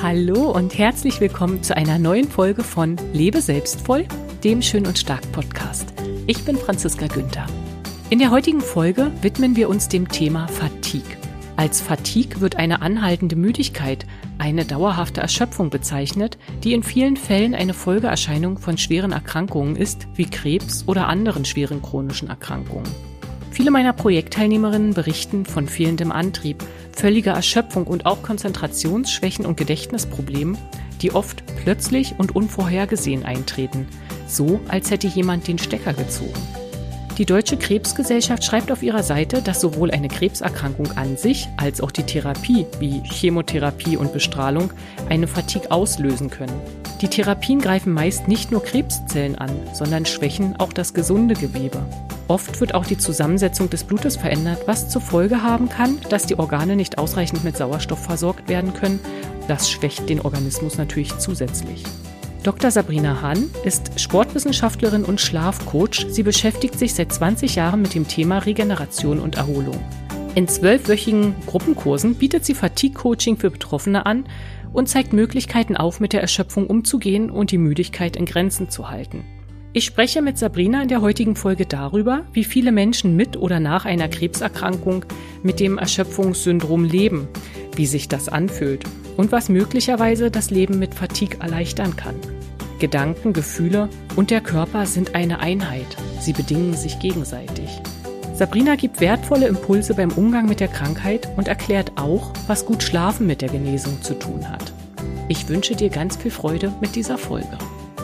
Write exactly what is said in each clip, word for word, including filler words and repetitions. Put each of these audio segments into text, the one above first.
Hallo und herzlich willkommen zu einer neuen Folge von Lebe selbstvoll, dem Schön und Stark Podcast. Ich bin Franziska Günther. In der heutigen Folge widmen wir uns dem Thema Fatigue. Als Fatigue wird eine anhaltende Müdigkeit, eine dauerhafte Erschöpfung bezeichnet, die in vielen Fällen eine Folgeerscheinung von schweren Erkrankungen ist, wie Krebs oder anderen schweren chronischen Erkrankungen. Viele meiner Projektteilnehmerinnen berichten von fehlendem Antrieb, völliger Erschöpfung und auch Konzentrationsschwächen und Gedächtnisproblemen, die oft plötzlich und unvorhergesehen eintreten, so als hätte jemand den Stecker gezogen. Die Deutsche Krebsgesellschaft schreibt auf ihrer Seite, dass sowohl eine Krebserkrankung an sich als auch die Therapie wie Chemotherapie und Bestrahlung eine Fatigue auslösen können. Die Therapien greifen meist nicht nur Krebszellen an, sondern schwächen auch das gesunde Gewebe. Oft wird auch die Zusammensetzung des Blutes verändert, was zur Folge haben kann, dass die Organe nicht ausreichend mit Sauerstoff versorgt werden können. Das schwächt den Organismus natürlich zusätzlich. Doktor Sabrina Hahn ist Sportwissenschaftlerin und Schlafcoach. Sie beschäftigt sich seit zwanzig Jahren mit dem Thema Regeneration und Erholung. In zwölfwöchigen Gruppenkursen bietet sie Fatigue-Coaching für Betroffene an und zeigt Möglichkeiten auf, mit der Erschöpfung umzugehen und die Müdigkeit in Grenzen zu halten. Ich spreche mit Sabrina in der heutigen Folge darüber, wie viele Menschen mit oder nach einer Krebserkrankung mit dem Erschöpfungssyndrom leben, wie sich das anfühlt und was möglicherweise das Leben mit Fatigue erleichtern kann. Gedanken, Gefühle und der Körper sind eine Einheit. Sie bedingen sich gegenseitig. Sabrina gibt wertvolle Impulse beim Umgang mit der Krankheit und erklärt auch, was gut Schlafen mit der Genesung zu tun hat. Ich wünsche dir ganz viel Freude mit dieser Folge.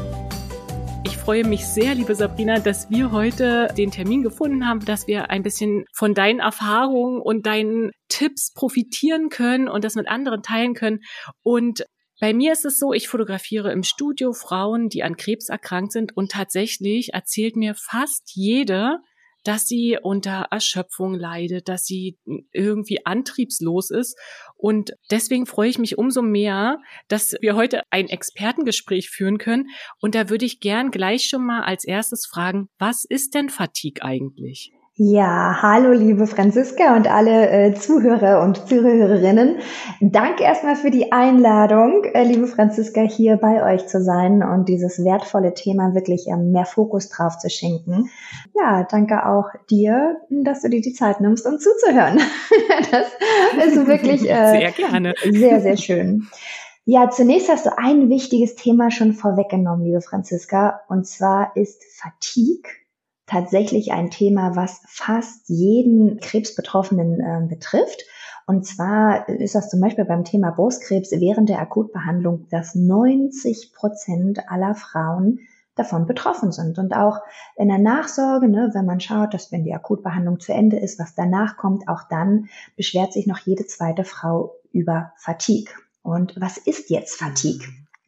Ich freue mich sehr, liebe Sabrina, dass wir heute den Termin gefunden haben, dass wir ein bisschen von deinen Erfahrungen und deinen Tipps profitieren können und das mit anderen teilen können. Und bei mir ist es so, ich fotografiere im Studio Frauen, die an Krebs erkrankt sind, und tatsächlich erzählt mir fast jede, dass sie unter Erschöpfung leidet, dass sie irgendwie antriebslos ist. Und deswegen freue ich mich umso mehr, dass wir heute ein Expertengespräch führen können. Und da würde ich gern gleich schon mal als erstes fragen, was ist denn Fatigue eigentlich? Ja, hallo liebe Franziska und alle äh, Zuhörer und Zuhörerinnen. Danke erstmal für die Einladung, äh, liebe Franziska, hier bei euch zu sein und dieses wertvolle Thema wirklich ähm, mehr Fokus drauf zu schenken. Ja, danke auch dir, dass du dir die Zeit nimmst, um zuzuhören. Das ist wirklich äh, sehr gerne. Sehr, sehr schön. Ja, zunächst hast du ein wichtiges Thema schon vorweggenommen, liebe Franziska, und zwar ist Fatigue tatsächlich ein Thema, was fast jeden Krebsbetroffenen äh, betrifft. Und zwar ist das zum Beispiel beim Thema Brustkrebs während der Akutbehandlung, dass neunzig Prozent aller Frauen davon betroffen sind. Und auch in der Nachsorge, ne, wenn man schaut, dass wenn die Akutbehandlung zu Ende ist, was danach kommt, auch dann beschwert sich noch jede zweite Frau über Fatigue. Und was ist jetzt Fatigue?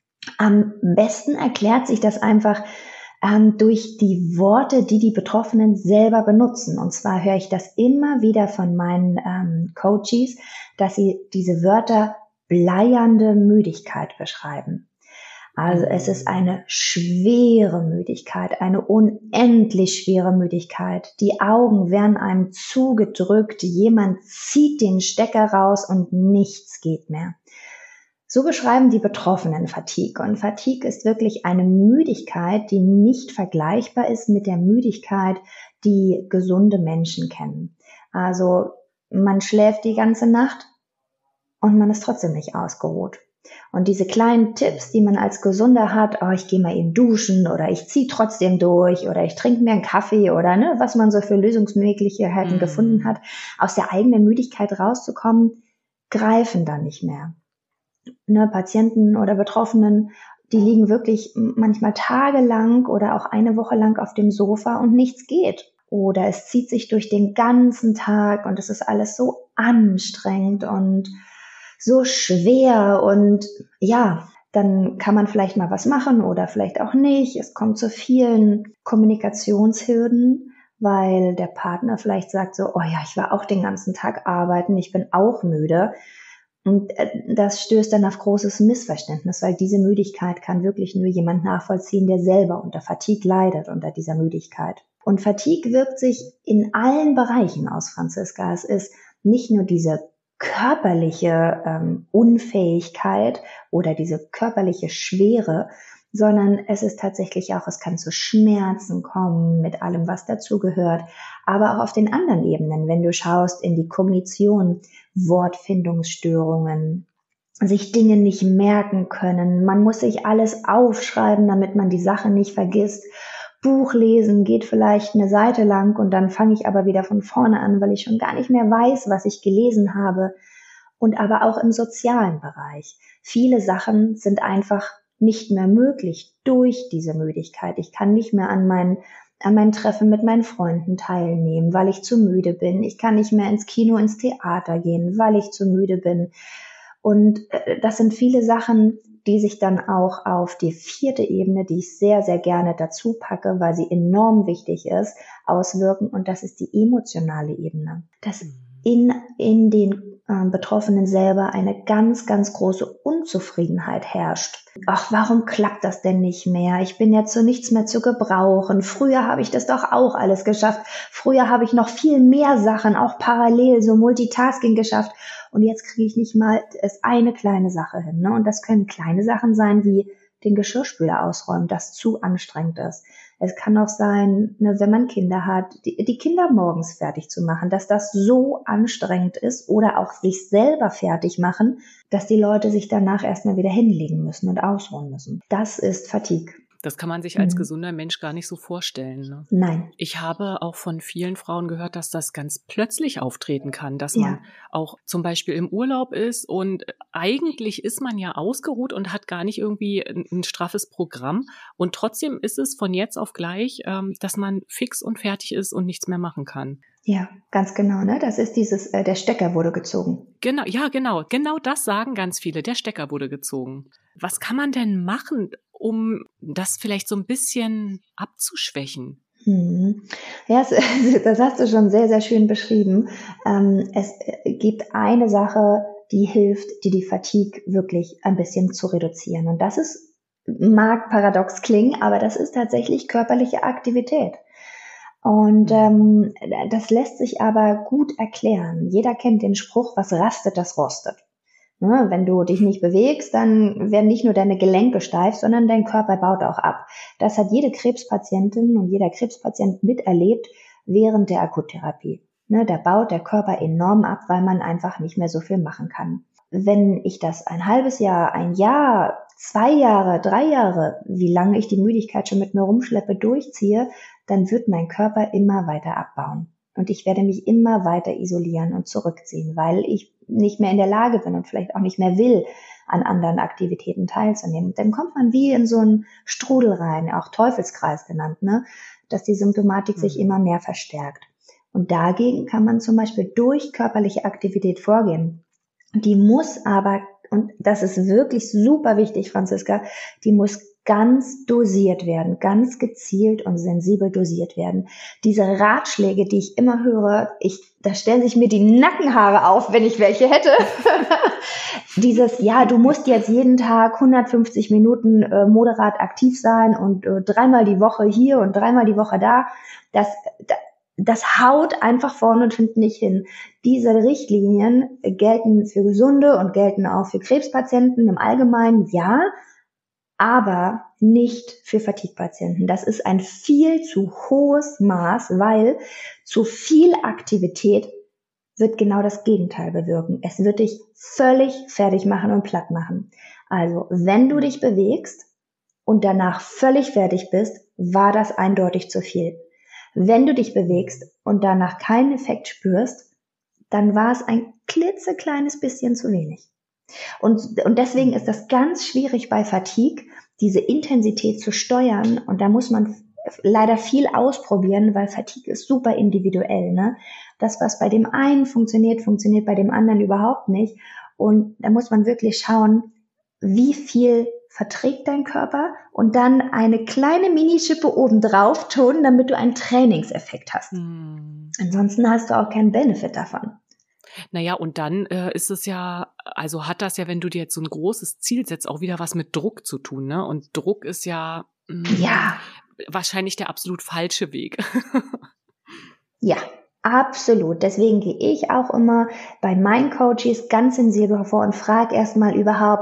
Am besten erklärt sich das einfach Ähm, durch die Worte, die die Betroffenen selber benutzen. Und zwar höre ich das immer wieder von meinen ähm, Coaches, dass sie diese Wörter bleiernde Müdigkeit beschreiben. Also es ist eine schwere Müdigkeit, eine unendlich schwere Müdigkeit. Die Augen werden einem zugedrückt, jemand zieht den Stecker raus und nichts geht mehr. So beschreiben die Betroffenen Fatigue. Und Fatigue ist wirklich eine Müdigkeit, die nicht vergleichbar ist mit der Müdigkeit, die gesunde Menschen kennen. Also man schläft die ganze Nacht und man ist trotzdem nicht ausgeruht. Und diese kleinen Tipps, die man als Gesunder hat, oh, ich gehe mal eben duschen oder ich ziehe trotzdem durch oder ich trinke mir einen Kaffee oder ne, was man so für Lösungsmöglichkeiten mm. gefunden hat, aus der eigenen Müdigkeit rauszukommen, greifen dann nicht mehr. Ne, Patienten oder Betroffenen, die liegen wirklich manchmal tagelang oder auch eine Woche lang auf dem Sofa und nichts geht. Oder es zieht sich durch den ganzen Tag und es ist alles so anstrengend und so schwer und ja, dann kann man vielleicht mal was machen oder vielleicht auch nicht. Es kommt zu vielen Kommunikationshürden, weil der Partner vielleicht sagt so, oh ja, ich war auch den ganzen Tag arbeiten, ich bin auch müde. Und das stößt dann auf großes Missverständnis, weil diese Müdigkeit kann wirklich nur jemand nachvollziehen, der selber unter Fatigue leidet, unter dieser Müdigkeit. Und Fatigue wirkt sich in allen Bereichen aus, Franziska. Es ist nicht nur diese körperliche ähm, Unfähigkeit oder diese körperliche Schwere, sondern es ist tatsächlich auch, es kann zu Schmerzen kommen mit allem, was dazugehört, aber auch auf den anderen Ebenen, wenn du schaust in die Kognition, Wortfindungsstörungen, sich Dinge nicht merken können, man muss sich alles aufschreiben, damit man die Sache nicht vergisst. Buch lesen geht vielleicht eine Seite lang und dann fange ich aber wieder von vorne an, weil ich schon gar nicht mehr weiß, was ich gelesen habe. Und aber auch im sozialen Bereich. Viele Sachen sind einfach nicht mehr möglich durch diese Müdigkeit. Ich kann nicht mehr an meinen an meinen Treffen mit meinen Freunden teilnehmen, weil ich zu müde bin. Ich kann nicht mehr ins Kino, ins Theater gehen, weil ich zu müde bin. Und das sind viele Sachen, die sich dann auch auf die vierte Ebene, die ich sehr, sehr gerne dazu packe, weil sie enorm wichtig ist, auswirken. Und das ist die emotionale Ebene. Dass in, in den äh, Betroffenen selber eine ganz, ganz große Unzufriedenheit herrscht. Ach, warum klappt das denn nicht mehr? Ich bin ja zu nichts mehr zu gebrauchen. Früher habe ich das doch auch alles geschafft. Früher habe ich noch viel mehr Sachen, auch parallel, so Multitasking geschafft. Und jetzt kriege ich nicht mal es eine kleine Sache hin. Ne? Und das können kleine Sachen sein, wie den Geschirrspüler ausräumen, das zu anstrengend ist. Es kann auch sein, ne, wenn man Kinder hat, die, die Kinder morgens fertig zu machen, dass das so anstrengend ist oder auch sich selber fertig machen, dass die Leute sich danach erstmal wieder hinlegen müssen und ausruhen müssen. Das ist Fatigue. Das kann man sich als mhm. gesunder Mensch gar nicht so vorstellen. Ne? Nein. Ich habe auch von vielen Frauen gehört, dass das ganz plötzlich auftreten kann, dass ja. man auch zum Beispiel im Urlaub ist und eigentlich ist man ja ausgeruht und hat gar nicht irgendwie ein, ein straffes Programm und trotzdem ist es von jetzt auf gleich, ähm, dass man fix und fertig ist und nichts mehr machen kann. Ja, ganz genau, ne? Das ist dieses, äh, der Stecker wurde gezogen. Genau, ja, genau. Genau das sagen ganz viele. Der Stecker wurde gezogen. Was kann man denn machen, um das vielleicht so ein bisschen abzuschwächen? Hm. Ja, das hast du schon sehr, sehr schön beschrieben. Es gibt eine Sache, die hilft, die die Fatigue wirklich ein bisschen zu reduzieren. Und das ist, mag paradox klingen, aber das ist tatsächlich körperliche Aktivität. Und ähm, das lässt sich aber gut erklären. Jeder kennt den Spruch, was rastet, das rostet. Ne, wenn du dich nicht bewegst, dann werden nicht nur deine Gelenke steif, sondern dein Körper baut auch ab. Das hat jede Krebspatientin und jeder Krebspatient miterlebt während der Akuttherapie. Ne, da baut der Körper enorm ab, weil man einfach nicht mehr so viel machen kann. Wenn ich das ein halbes Jahr, ein Jahr, zwei Jahre, drei Jahre, wie lange ich die Müdigkeit schon mit mir rumschleppe, durchziehe, dann wird mein Körper immer weiter abbauen. Und ich werde mich immer weiter isolieren und zurückziehen, weil ich nicht mehr in der Lage bin und vielleicht auch nicht mehr will, an anderen Aktivitäten teilzunehmen. Dann kommt man wie in so einen Strudel rein, auch Teufelskreis genannt, ne, dass die Symptomatik mhm. sich immer mehr verstärkt. Und dagegen kann man zum Beispiel durch körperliche Aktivität vorgehen. Die muss aber, und das ist wirklich super wichtig, Franziska, die muss ganz dosiert werden, ganz gezielt und sensibel dosiert werden. Diese Ratschläge, die ich immer höre, ich, da stellen sich mir die Nackenhaare auf, wenn ich welche hätte. Dieses, ja, du musst jetzt jeden Tag hundertfünfzig Minuten äh, moderat aktiv sein und äh, dreimal die Woche hier und dreimal die Woche da, das, das Das haut einfach vorne und hinten nicht hin. Diese Richtlinien gelten für Gesunde und gelten auch für Krebspatienten im Allgemeinen, ja, aber nicht für Fatigue-Patienten. Das ist ein viel zu hohes Maß, weil zu viel Aktivität wird genau das Gegenteil bewirken. Es wird dich völlig fertig machen und platt machen. Also, wenn du dich bewegst und danach völlig fertig bist, war das eindeutig zu viel. Wenn du dich bewegst und danach keinen Effekt spürst, dann war es ein klitzekleines bisschen zu wenig. Und, und deswegen ist das ganz schwierig bei Fatigue, diese Intensität zu steuern. Und da muss man leider viel ausprobieren, weil Fatigue ist super individuell, ne? Das, was bei dem einen funktioniert, funktioniert bei dem anderen überhaupt nicht. Und da muss man wirklich schauen, wie viel verträgt dein Körper und dann eine kleine Minischippe obendrauf tun, damit du einen Trainingseffekt hast. Hm. Ansonsten hast du auch keinen Benefit davon. Naja, und dann äh, ist es ja, also hat das ja, wenn du dir jetzt so ein großes Ziel setzt, auch wieder was mit Druck zu tun, ne? Und Druck ist ja, mh, ja. wahrscheinlich der absolut falsche Weg. Ja, Absolut. Deswegen gehe ich auch immer bei meinen Coaches ganz sensibel vor und frage erstmal überhaupt,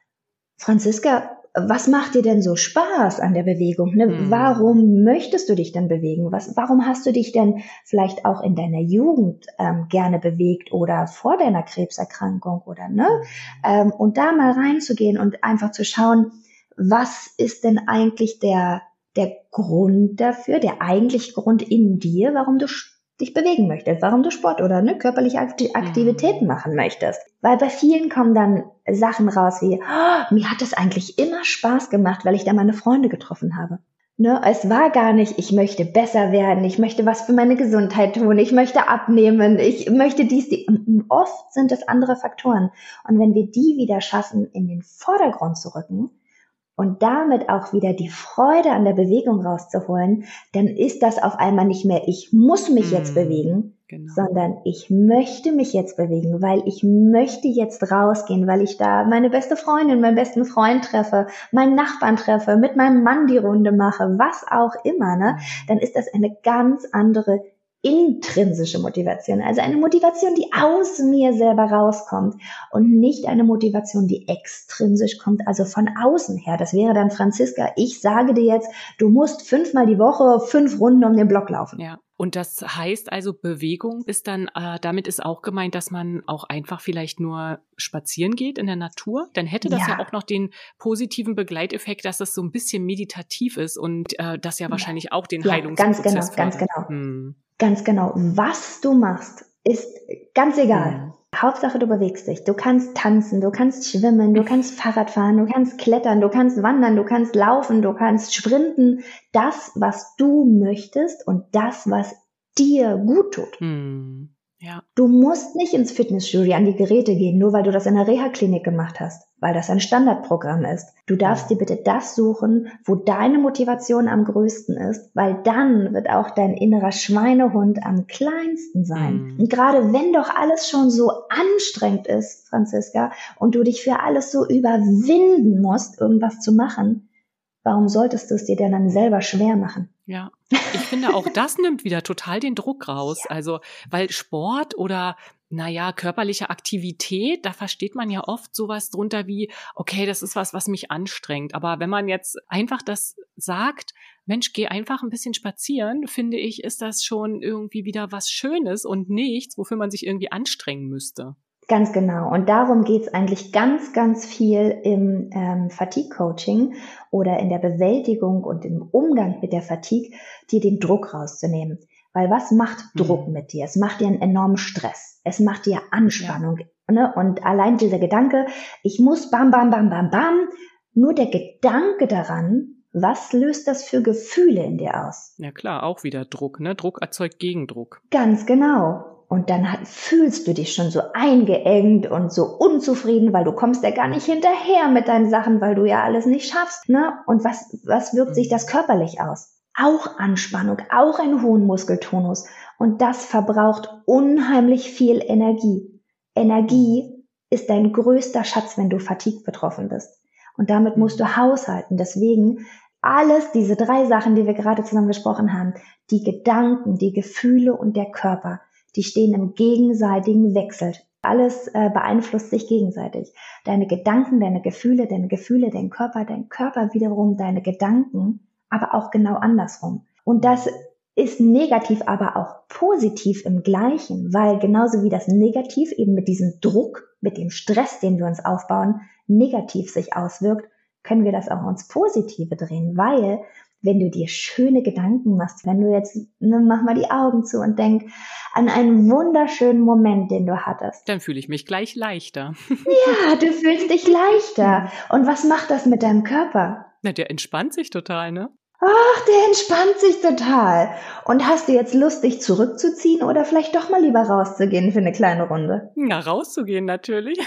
Franziska, was macht dir denn so Spaß an der Bewegung? Ne? Hm. Warum möchtest du dich denn bewegen? Was, warum hast du dich denn vielleicht auch in deiner Jugend ähm, gerne bewegt oder vor deiner Krebserkrankung oder ne? Ähm, und da mal reinzugehen und einfach zu schauen, was ist denn eigentlich der, der Grund dafür, der eigentliche Grund in dir, warum du dich bewegen möchtest, warum du Sport oder ne, körperliche Aktivitäten machen möchtest. Weil bei vielen kommen dann Sachen raus wie, oh, mir hat es eigentlich immer Spaß gemacht, weil ich da meine Freunde getroffen habe. Ne, es war gar nicht, ich möchte besser werden, ich möchte was für meine Gesundheit tun, ich möchte abnehmen, ich möchte dies, die. Und oft sind es andere Faktoren. Und wenn wir die wieder schaffen, in den Vordergrund zu rücken, und damit auch wieder die Freude an der Bewegung rauszuholen, dann ist das auf einmal nicht mehr, ich muss mich jetzt Mm, bewegen, genau. sondern ich möchte mich jetzt bewegen, weil ich möchte jetzt rausgehen, weil ich da meine beste Freundin, meinen besten Freund treffe, meinen Nachbarn treffe, mit meinem Mann die Runde mache, was auch immer, ne? Dann ist das eine ganz andere intrinsische Motivation, also eine Motivation, die aus mir selber rauskommt und nicht eine Motivation, die extrinsisch kommt, also von außen her. Das wäre dann, Franziska, ich sage dir jetzt, du musst fünfmal die Woche fünf Runden um den Block laufen. Ja. Und das heißt also, Bewegung ist dann, äh, damit ist auch gemeint, dass man auch einfach vielleicht nur spazieren geht in der Natur. Dann hätte das ja, ja auch noch den positiven Begleiteffekt, dass es so ein bisschen meditativ ist und äh, das ja wahrscheinlich auch den ja, Heilungsprozess ganz genau, fördert. ganz genau. Hm. Ganz genau. Was du machst, ist ganz egal. Hm. Hauptsache, du bewegst dich. Du kannst tanzen, du kannst schwimmen, du kannst Fahrrad fahren, du kannst klettern, du kannst wandern, du kannst laufen, du kannst sprinten. Das, was du möchtest und das, was dir gut tut. Hm. Ja. Du musst nicht ins Fitnessstudio an die Geräte gehen, nur weil du das in der Reha-Klinik gemacht hast, weil das ein Standardprogramm ist. Du darfst dir bitte das suchen, wo deine Motivation am größten ist, weil dann wird auch dein innerer Schweinehund am kleinsten sein. Mhm. Und gerade wenn doch alles schon so anstrengend ist, Franziska, und du dich für alles so überwinden musst, irgendwas zu machen, warum solltest du es dir denn dann selber schwer machen? Ja, ich finde auch das nimmt wieder total den Druck raus. Ja. Also, weil Sport oder, naja, körperliche Aktivität, da versteht man ja oft sowas drunter wie, okay, das ist was, was mich anstrengt. Aber wenn man jetzt einfach das sagt, Mensch, geh einfach ein bisschen spazieren, finde ich, ist das schon irgendwie wieder was Schönes und nichts, wofür man sich irgendwie anstrengen müsste. Ganz genau. Und darum geht es eigentlich ganz, ganz viel im ähm, Fatigue-Coaching oder in der Bewältigung und im Umgang mit der Fatigue, dir den Druck rauszunehmen. Weil was macht Druck mhm. mit dir? Es macht dir einen enormen Stress. Es macht dir Anspannung. Ja. Ne? Und allein dieser Gedanke, ich muss bam, bam, bam, bam, bam, nur der Gedanke daran, was löst das für Gefühle in dir aus? Ja klar, auch wieder Druck, ne? Druck erzeugt Gegendruck. Ganz genau. Und dann fühlst du dich schon so eingeengt und so unzufrieden, weil du kommst ja gar nicht hinterher mit deinen Sachen, weil du ja alles nicht schaffst, ne? Und was, was wirkt sich das körperlich aus? Auch Anspannung, auch einen hohen Muskeltonus. Und das verbraucht unheimlich viel Energie. Energie ist dein größter Schatz, wenn du Fatigue betroffen bist. Und damit musst du haushalten. Deswegen alles, diese drei Sachen, die wir gerade zusammen gesprochen haben, die Gedanken, die Gefühle und der Körper, die stehen im gegenseitigen Wechsel. Alles äh, beeinflusst sich gegenseitig. Deine Gedanken, deine Gefühle, deine Gefühle, dein Körper, dein Körper wiederum, deine Gedanken, aber auch genau andersrum. Und das ist negativ, aber auch positiv im Gleichen, weil genauso wie das negativ eben mit diesem Druck, mit dem Stress, den wir uns aufbauen, negativ sich auswirkt, können wir das auch ins Positive drehen, weil wenn du dir schöne Gedanken machst, wenn du jetzt, ne, mach mal die Augen zu und denk an einen wunderschönen Moment, den du hattest. Dann fühle ich mich gleich leichter. Ja, du fühlst dich leichter. Und was macht das mit deinem Körper? Na, der entspannt sich total, ne? Ach, der entspannt sich total. Und hast du jetzt Lust, dich zurückzuziehen oder vielleicht doch mal lieber rauszugehen für eine kleine Runde? Ja, rauszugehen natürlich.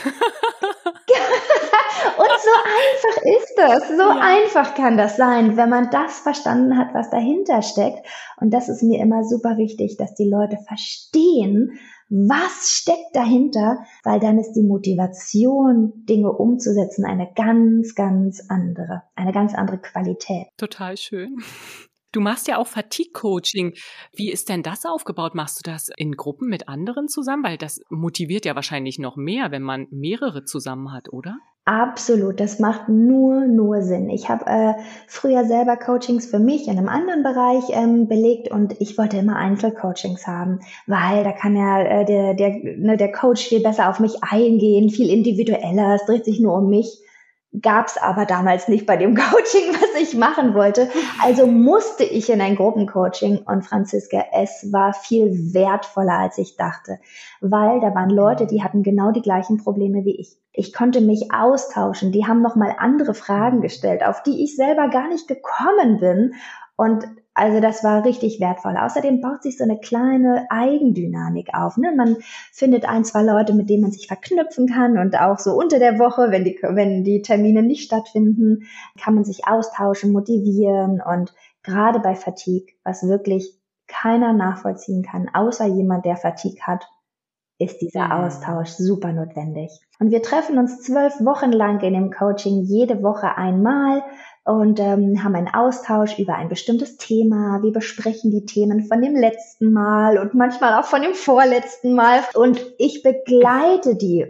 Und so einfach ist das. So ja. einfach kann das sein, wenn man das verstanden hat, was dahinter steckt. Und das ist mir immer super wichtig, dass die Leute verstehen, was steckt dahinter, weil dann ist die Motivation, Dinge umzusetzen, eine ganz, ganz andere, eine ganz andere Qualität. Total schön. Du machst ja auch Fatigue-Coaching. Wie ist denn das aufgebaut? Machst du das in Gruppen mit anderen zusammen? Weil das motiviert ja wahrscheinlich noch mehr, wenn man mehrere zusammen hat, oder? Absolut, das macht nur, nur Sinn. Ich habe äh, früher selber Coachings für mich in einem anderen Bereich ähm, belegt und ich wollte immer Einzelcoachings haben, weil da kann ja äh, der, der, ne, der Coach viel besser auf mich eingehen, viel individueller, es dreht sich nur um mich. Gab's aber damals nicht bei dem Coaching, was ich machen wollte. Also musste ich in ein Gruppencoaching und Franziska, es war viel wertvoller, als ich dachte, weil da waren Leute, die hatten genau die gleichen Probleme wie ich. Ich konnte mich austauschen, die haben nochmal andere Fragen gestellt, auf die ich selber gar nicht gekommen bin und also das war richtig wertvoll. Außerdem baut sich so eine kleine Eigendynamik auf. Ne? Man findet ein, zwei Leute, mit denen man sich verknüpfen kann und auch so unter der Woche, wenn die, wenn die Termine nicht stattfinden, kann man sich austauschen, motivieren und gerade bei Fatigue, was wirklich keiner nachvollziehen kann, außer jemand, der Fatigue hat, ist dieser mhm. Austausch super notwendig. Und wir treffen uns zwölf Wochen lang in dem Coaching jede Woche einmal und ähm, haben einen Austausch über ein bestimmtes Thema. Wir besprechen die Themen von dem letzten Mal und manchmal auch von dem vorletzten Mal. Und ich begleite die,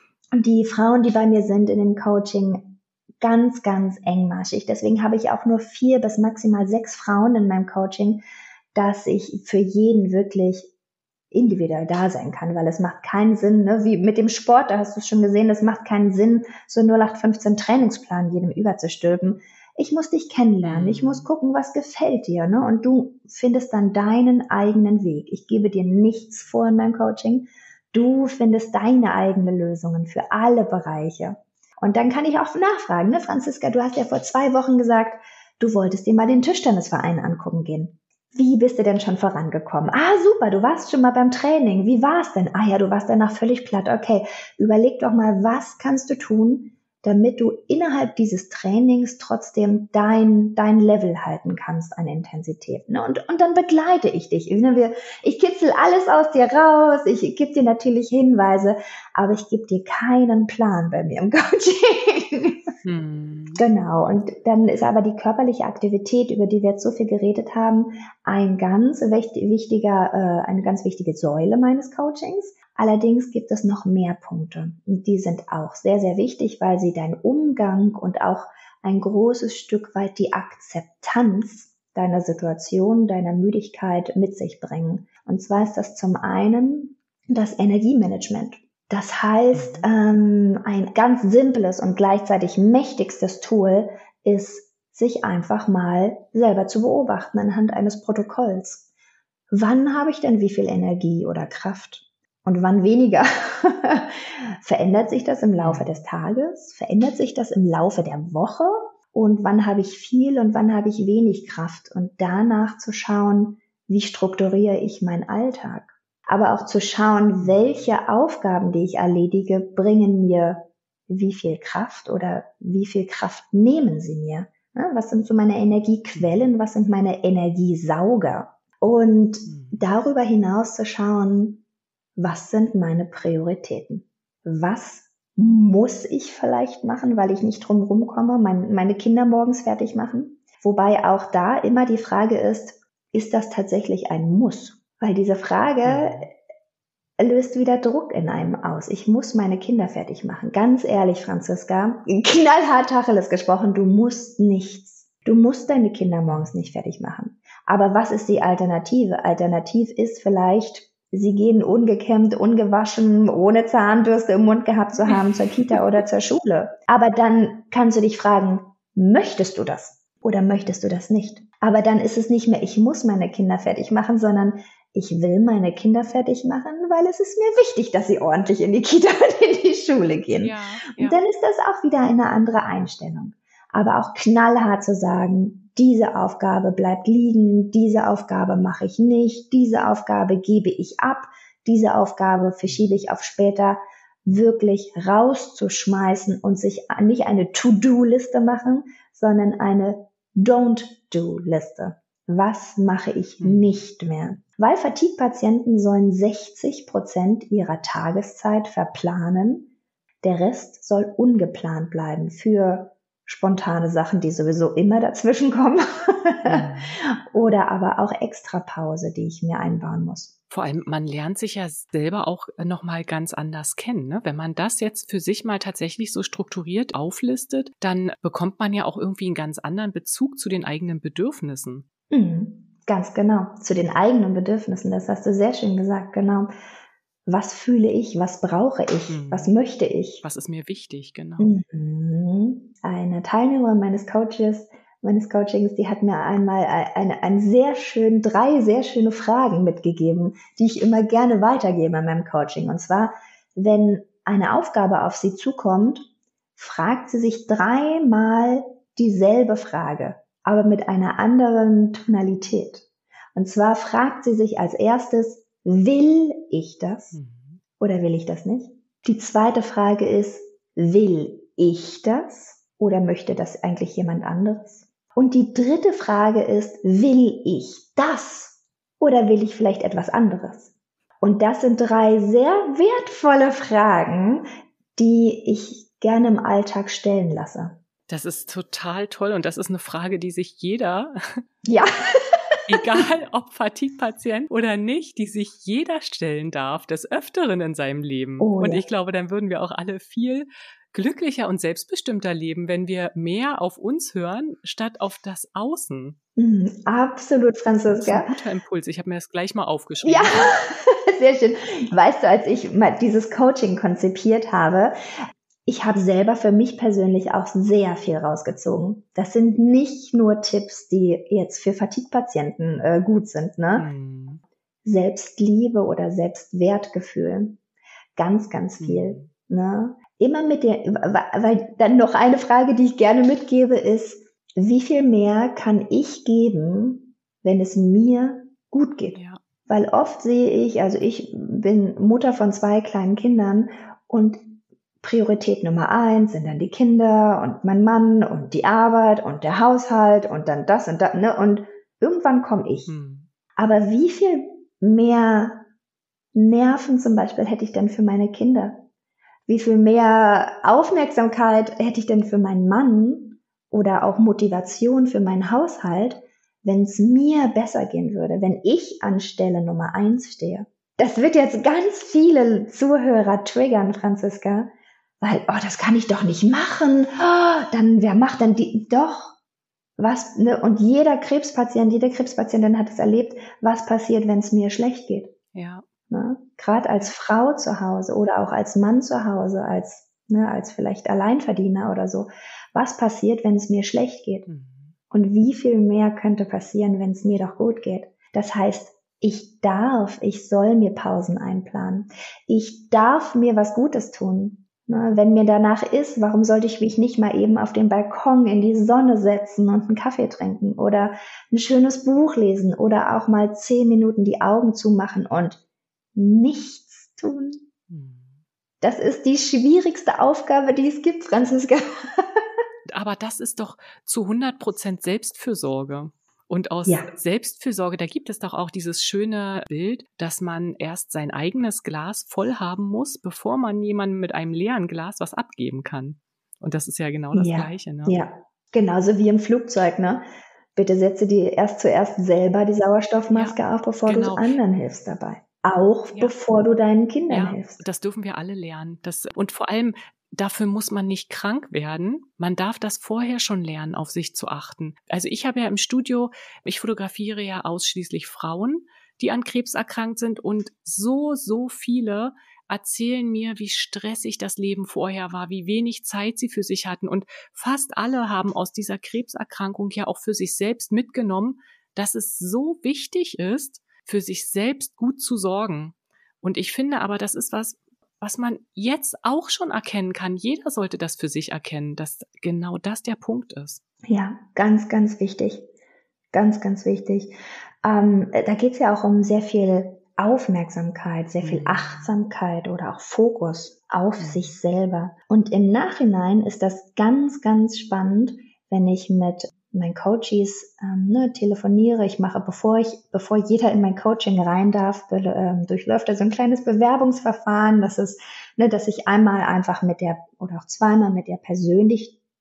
die Frauen, die bei mir sind in dem Coaching, ganz, ganz engmaschig. Deswegen habe ich auch nur vier bis maximal sechs Frauen in meinem Coaching, dass ich für jeden wirklich individuell da sein kann, weil es macht keinen Sinn, ne? Wie mit dem Sport, da hast du es schon gesehen, es macht keinen Sinn, so null acht fünfzehn Trainingsplan jedem überzustülpen. Ich muss dich kennenlernen, ich muss gucken, was gefällt dir, ne? Und du findest dann deinen eigenen Weg. Ich gebe dir nichts vor in meinem Coaching. Du findest deine eigenen Lösungen für alle Bereiche. Und dann kann ich auch nachfragen, ne, Franziska, du hast ja vor zwei Wochen gesagt, du wolltest dir mal den Tischtennisverein angucken gehen. Wie bist du denn schon vorangekommen? Ah, super, du warst schon mal beim Training. Wie war's denn? Ah ja, du warst danach völlig platt. Okay, überleg doch mal, was kannst du tun, damit du innerhalb dieses Trainings trotzdem dein, dein Level halten kannst an Intensität. Ne? Und, und dann begleite ich dich. Ich kitzel alles aus dir raus, ich gebe dir natürlich Hinweise, aber ich gebe dir keinen Plan bei mir im Coaching. Hm. Genau, und dann ist aber die körperliche Aktivität, über die wir jetzt so viel geredet haben, ein ganz wichtiger, äh, eine ganz wichtige Säule meines Coachings. Allerdings gibt es noch mehr Punkte und die sind auch sehr, sehr wichtig, weil sie deinen Umgang und auch ein großes Stück weit die Akzeptanz deiner Situation, deiner Müdigkeit mit sich bringen. Und zwar ist das zum einen das Energiemanagement. Das heißt, ähm, ein ganz simples und gleichzeitig mächtigstes Tool ist, sich einfach mal selber zu beobachten anhand eines Protokolls. Wann habe ich denn wie viel Energie oder Kraft? Und wann weniger? Verändert sich das im Laufe des Tages? Verändert sich das im Laufe der Woche? Und wann habe ich viel und wann habe ich wenig Kraft? Und danach zu schauen, wie strukturiere ich meinen Alltag? Aber auch zu schauen, welche Aufgaben, die ich erledige, bringen mir wie viel Kraft oder wie viel Kraft nehmen sie mir? Was sind so meine Energiequellen? Was sind meine Energiesauger? Und darüber hinaus zu schauen, was sind meine Prioritäten? Was muss ich vielleicht machen, weil ich nicht drum rumkomme, mein, meine Kinder morgens fertig machen? Wobei auch da immer die Frage ist, ist das tatsächlich ein Muss? Weil diese Frage löst wieder Druck in einem aus. Ich muss meine Kinder fertig machen. Ganz ehrlich, Franziska, knallhart Tacheles gesprochen, du musst nichts. Du musst deine Kinder morgens nicht fertig machen. Aber was ist die Alternative? Alternativ ist vielleicht, sie gehen ungekämmt, ungewaschen, ohne Zahnbürste im Mund gehabt zu haben zur Kita oder zur Schule. Aber dann kannst du dich fragen, möchtest du das oder möchtest du das nicht? Aber dann ist es nicht mehr, ich muss meine Kinder fertig machen, sondern ich will meine Kinder fertig machen, weil es ist mir wichtig, dass sie ordentlich in die Kita und in die Schule gehen. Ja, ja. Und dann ist das auch wieder eine andere Einstellung. Aber auch knallhart zu sagen, diese Aufgabe bleibt liegen, diese Aufgabe mache ich nicht, diese Aufgabe gebe ich ab, diese Aufgabe verschiebe ich auf später, wirklich rauszuschmeißen und sich nicht eine To-Do-Liste machen, sondern eine Don't-Do-Liste. Was mache ich nicht mehr? Weil Fatigue-Patienten sollen sechzig Prozent ihrer Tageszeit verplanen, der Rest soll ungeplant bleiben für spontane Sachen, die sowieso immer dazwischen kommen. Mhm. Oder aber auch Extrapause, die ich mir einbauen muss. Vor allem, man lernt sich ja selber auch nochmal ganz anders kennen. Ne? Wenn man das jetzt für sich mal tatsächlich so strukturiert auflistet, dann bekommt man ja auch irgendwie einen ganz anderen Bezug zu den eigenen Bedürfnissen. Mhm, ganz genau, zu den eigenen Bedürfnissen. Das hast du sehr schön gesagt, genau. Was fühle ich? Was brauche ich? Mhm. Was möchte ich? Was ist mir wichtig, genau. Mhm. Eine Teilnehmerin meines Coaches, meines Coachings, die hat mir einmal eine, eine sehr schön, drei sehr schöne Fragen mitgegeben, die ich immer gerne weitergebe in meinem Coaching. Und zwar, wenn eine Aufgabe auf sie zukommt, fragt sie sich dreimal dieselbe Frage, aber mit einer anderen Tonalität. Und zwar fragt sie sich als erstes, will ich das Mhm. oder will ich das nicht? Die zweite Frage ist, will ich das oder möchte das eigentlich jemand anderes? Und die dritte Frage ist, will ich das oder will ich vielleicht etwas anderes? Und das sind drei sehr wertvolle Fragen, die ich gerne im Alltag stellen lasse. Das ist total toll und das ist eine Frage, die sich jeder, Ja, egal ob Fatigue-Patient oder nicht, die sich jeder stellen darf, des Öfteren in seinem Leben. Oh, und ja. ich glaube, dann würden wir auch alle viel glücklicher und selbstbestimmter leben, wenn wir mehr auf uns hören, statt auf das Außen. Mm, absolut, Das ist Franziska. ein guter Impuls. Ich habe mir das gleich mal aufgeschrieben. Ja, sehr schön. Weißt du, als ich mal dieses Coaching konzipiert habe, ich habe selber für mich persönlich auch sehr viel rausgezogen. Das sind nicht nur Tipps, die jetzt für Fatigue-Patienten äh, gut sind, ne? Hm. Selbstliebe oder Selbstwertgefühl. Ganz, ganz viel, Hm. ne? Immer mit der, weil dann noch eine Frage, die ich gerne mitgebe, ist, wie viel mehr kann ich geben, wenn es mir gut geht? Ja. Weil oft sehe ich, also ich bin Mutter von zwei kleinen Kindern und Priorität Nummer eins sind dann die Kinder und mein Mann und die Arbeit und der Haushalt und dann das und das, ne? Und irgendwann komme ich. Hm. Aber wie viel mehr Nerven zum Beispiel hätte ich denn für meine Kinder? Wie viel mehr Aufmerksamkeit hätte ich denn für meinen Mann oder auch Motivation für meinen Haushalt, wenn es mir besser gehen würde, wenn ich an Stelle Nummer eins stehe? Das wird jetzt ganz viele Zuhörer triggern, Franziska, weil, oh, das kann ich doch nicht machen. Oh, dann, wer macht dann die, doch, was, ne? Und jeder Krebspatient, jede Krebspatientin hat es erlebt, was passiert, wenn es mir schlecht geht. Ja. Ne? Gerade als Frau zu Hause oder auch als Mann zu Hause, als, ne, als vielleicht Alleinverdiener oder so. Was passiert, wenn es mir schlecht geht? Hm. Und wie viel mehr könnte passieren, wenn es mir doch gut geht? Das heißt, ich darf, ich soll mir Pausen einplanen. Ich darf mir was Gutes tun. Ne, wenn mir danach ist, warum sollte ich mich nicht mal eben auf den Balkon in die Sonne setzen und einen Kaffee trinken oder ein schönes Buch lesen oder auch mal zehn Minuten die Augen zumachen und nichts tun? Hm. Das ist die schwierigste Aufgabe, die es gibt, Franziska. Aber das ist doch zu hundert Prozent Selbstfürsorge. Und aus Ja. Selbstfürsorge, da gibt es doch auch dieses schöne Bild, dass man erst sein eigenes Glas voll haben muss, bevor man jemandem mit einem leeren Glas was abgeben kann. Und das ist ja genau das Ja, Gleiche, ne? ja, genauso wie im Flugzeug, ne? Bitte setze dir erst zuerst selber die Sauerstoffmaske Ja, auf, bevor genau. du anderen hilfst dabei. Auch Ja. bevor du deinen Kindern Ja, hilfst. das dürfen wir alle lernen. Das, und vor allem, dafür muss man nicht krank werden. Man darf das vorher schon lernen, auf sich zu achten. Also ich habe ja im Studio, ich fotografiere ja ausschließlich Frauen, die an Krebs erkrankt sind und so, so viele erzählen mir, wie stressig das Leben vorher war, wie wenig Zeit sie für sich hatten. Und fast alle haben aus dieser Krebserkrankung ja auch für sich selbst mitgenommen, dass es so wichtig ist, für sich selbst gut zu sorgen. Und ich finde aber, das ist was, was man jetzt auch schon erkennen kann. Jeder sollte das für sich erkennen, dass genau das der Punkt ist. Ja, ganz, ganz wichtig. Ganz, ganz wichtig. Ähm, da geht es ja auch um sehr viel Aufmerksamkeit, sehr viel Mhm. Achtsamkeit oder auch Fokus auf Mhm. sich selber. Und im Nachhinein ist das ganz, ganz spannend, wenn ich mit meinen Coaches ähm, ne, telefoniere. Ich mache, bevor ich, bevor jeder in mein Coaching rein darf, be- ähm, durchläuft er so ein kleines Bewerbungsverfahren. Das ist, ne, dass ich einmal einfach mit der oder auch zweimal mit der persönlich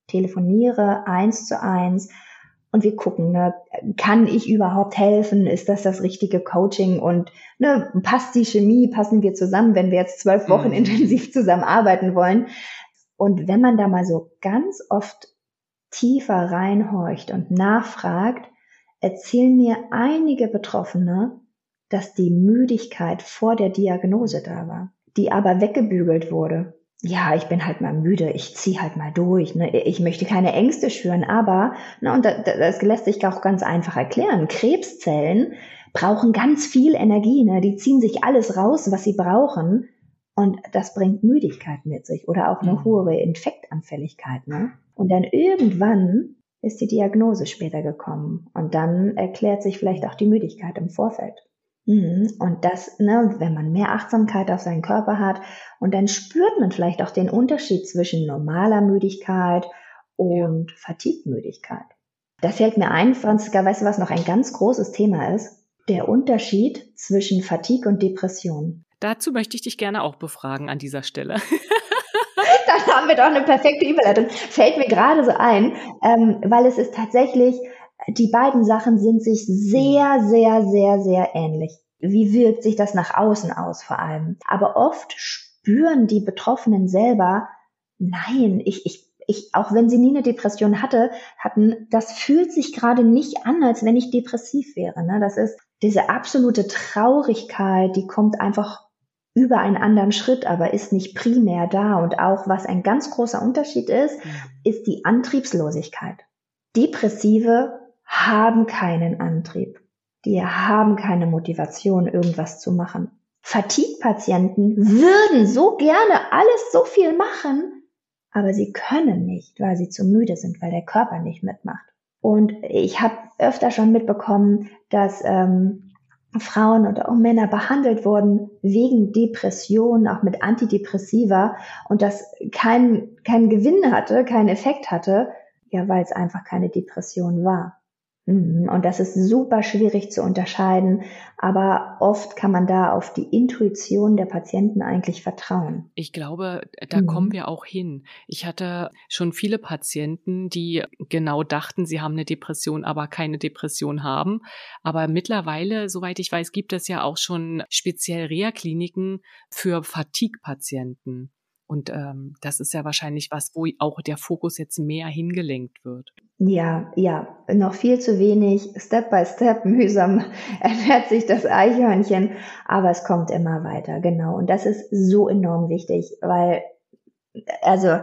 telefoniere eins zu eins und wir gucken, ne, kann ich überhaupt helfen? Ist das das richtige Coaching? Und ne, passt die Chemie? Passen wir zusammen, wenn wir jetzt zwölf Wochen mhm. intensiv zusammenarbeiten wollen? Und wenn man da mal so ganz oft tiefer reinhorcht und nachfragt, erzählen mir einige Betroffene, dass die Müdigkeit vor der Diagnose da war, die aber weggebügelt wurde. Ja, ich bin halt mal müde, ich ziehe halt mal durch, ne? Ich möchte keine Ängste schüren, aber, ne, und das, das lässt sich auch ganz einfach erklären, Krebszellen brauchen ganz viel Energie, ne? Die ziehen sich alles raus, was sie brauchen, und das bringt Müdigkeit mit sich oder auch eine mhm. hohe Infektanfälligkeit, ne? Und dann irgendwann ist die Diagnose später gekommen und dann erklärt sich vielleicht auch die Müdigkeit im Vorfeld. Und das, ne, wenn man mehr Achtsamkeit auf seinen Körper hat, und dann spürt man vielleicht auch den Unterschied zwischen normaler Müdigkeit und ja. Fatigue-Müdigkeit. Da fällt mir ein, Franziska, weißt du, was noch ein ganz großes Thema ist? Der Unterschied zwischen Fatigue und Depression. Dazu möchte ich dich gerne auch befragen an dieser Stelle. Dann haben wir doch eine perfekte Überleitung. Fällt mir gerade so ein, ähm, weil es ist tatsächlich, die beiden Sachen sind sich sehr, sehr, sehr, sehr ähnlich. Wie wirkt sich das nach außen aus vor allem? Aber oft spüren die Betroffenen selber, nein, ich, ich, ich, auch wenn sie nie eine Depression hatte, hatten, das fühlt sich gerade nicht an, als wenn ich depressiv wäre. Ne? Das ist diese absolute Traurigkeit, die kommt einfach über einen anderen Schritt, aber ist nicht primär da. Und auch, was ein ganz großer Unterschied ist, ist die Antriebslosigkeit. Depressive haben keinen Antrieb. Die haben keine Motivation, irgendwas zu machen. Fatigue-Patienten würden so gerne alles so viel machen, aber sie können nicht, weil sie zu müde sind, weil der Körper nicht mitmacht. Und ich habe öfter schon mitbekommen, dass ähm, Frauen und auch Männer behandelt wurden wegen Depressionen, auch mit Antidepressiva, und das keinen keinen Gewinn hatte, keinen Effekt hatte, ja, weil es einfach keine Depression war. Und das ist super schwierig zu unterscheiden, aber oft kann man da auf die Intuition der Patienten eigentlich vertrauen. Ich glaube, da mhm. kommen wir auch hin. Ich hatte schon viele Patienten, die genau dachten, sie haben eine Depression, aber keine Depression haben. Aber mittlerweile, soweit ich weiß, gibt es ja auch schon speziell Reha-Kliniken für Fatigue-Patienten. Und ähm, das ist ja wahrscheinlich was, wo auch der Fokus jetzt mehr hingelenkt wird. Ja, ja, noch viel zu wenig. Step by Step, mühsam ernährt sich das Eichhörnchen, aber es kommt immer weiter, genau. Und das ist so enorm wichtig, weil, also,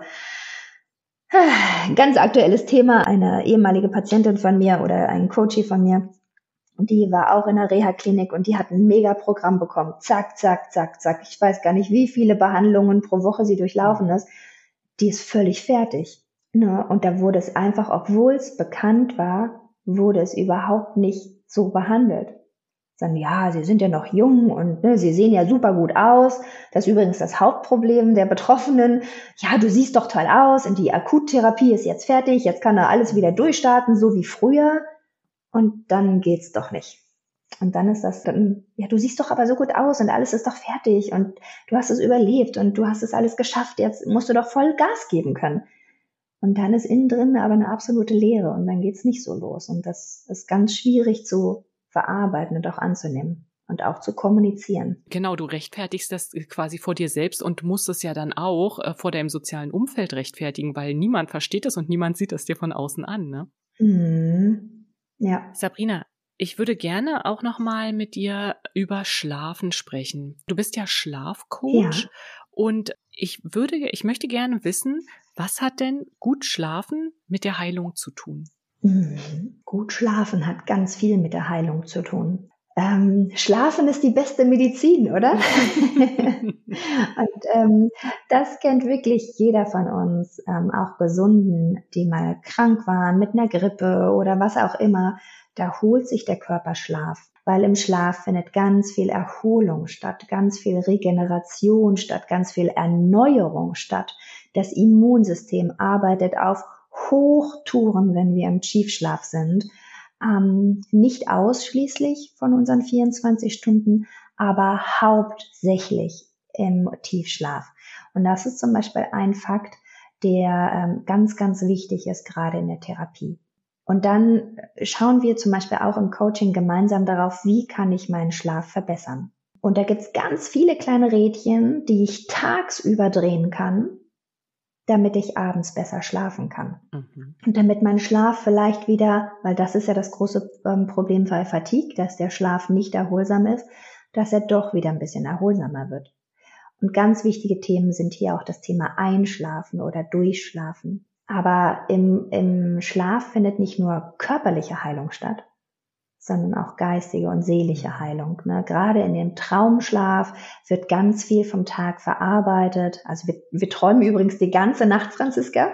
ganz aktuelles Thema, eine ehemalige Patientin von mir oder ein Coachie von mir, die war auch in der Reha-Klinik und die hat ein Mega-Programm bekommen. Zack, zack, zack, zack. Ich weiß gar nicht, wie viele Behandlungen pro Woche sie durchlaufen ist. Die ist völlig fertig. Ne? Und da wurde es einfach, obwohl es bekannt war, wurde es überhaupt nicht so behandelt. Dann, ja, sie sind ja noch jung und ne, sie sehen ja super gut aus. Das ist übrigens das Hauptproblem der Betroffenen. Ja, du siehst doch toll aus und die Akuttherapie ist jetzt fertig. Jetzt kann er alles wieder durchstarten, so wie früher. Und dann geht's doch nicht. Und dann ist das dann, ja, du siehst doch aber so gut aus und alles ist doch fertig und du hast es überlebt und du hast es alles geschafft. Jetzt musst du doch voll Gas geben können. Und dann ist innen drin aber eine absolute Leere und dann geht's nicht so los. Und das ist ganz schwierig zu verarbeiten und auch anzunehmen und auch zu kommunizieren. Genau, du rechtfertigst das quasi vor dir selbst und musst es ja dann auch äh, vor deinem sozialen Umfeld rechtfertigen, weil niemand versteht es und niemand sieht es dir von außen an, ne? Mhm. Ja. Sabrina, ich würde gerne auch noch mal mit dir über Schlafen sprechen. Du bist ja Schlafcoach, ja. Und ich würde, ich möchte gerne wissen, was hat denn gut Schlafen mit der Heilung zu tun? Mhm. Gut Schlafen hat ganz viel mit der Heilung zu tun. Ähm, Schlafen ist die beste Medizin, oder? Und ähm, das kennt wirklich jeder von uns, ähm, auch Gesunden, die mal krank waren mit einer Grippe oder was auch immer. Da holt sich der Körper Schlaf, weil im Schlaf findet ganz viel Erholung statt, ganz viel Regeneration statt, ganz viel Erneuerung statt. Das Immunsystem arbeitet auf Hochtouren, wenn wir im Tiefschlaf sind. Ähm, nicht ausschließlich von unseren vierundzwanzig Stunden, aber hauptsächlich im Tiefschlaf. Und das ist zum Beispiel ein Fakt, der ähm, ganz, ganz wichtig ist, gerade in der Therapie. Und dann schauen wir zum Beispiel auch im Coaching gemeinsam darauf, wie kann ich meinen Schlaf verbessern. Und da gibt's ganz viele kleine Rädchen, die ich tagsüber drehen kann, damit ich abends besser schlafen kann. Mhm. Und damit mein Schlaf vielleicht wieder, weil das ist ja das große ähm, Problem bei Fatigue, dass der Schlaf nicht erholsam ist, dass er doch wieder ein bisschen erholsamer wird. Und ganz wichtige Themen sind hier auch das Thema Einschlafen oder Durchschlafen. Aber im, im Schlaf findet nicht nur körperliche Heilung statt, sondern auch geistige und seelische Heilung. Ne? Gerade in dem Traumschlaf wird ganz viel vom Tag verarbeitet. Also wir, wir träumen übrigens die ganze Nacht, Franziska.